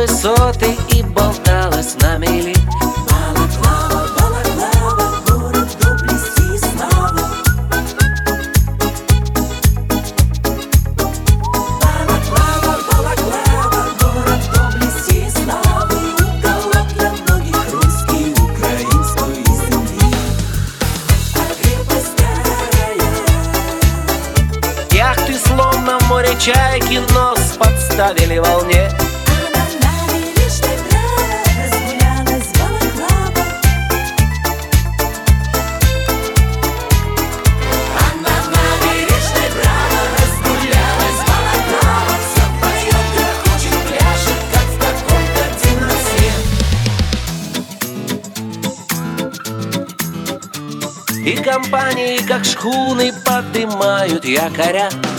высоты и болталась на мели. Балаклава, Балаклава, город в доблести и славу. Балаклава, Балаклава, город в доблести и славу. Уголок для многих русский, украинской земли. А крепость старая. Яхты словно в море чайки нос подставили волне. И компании, как шхуны, поднимают якоря.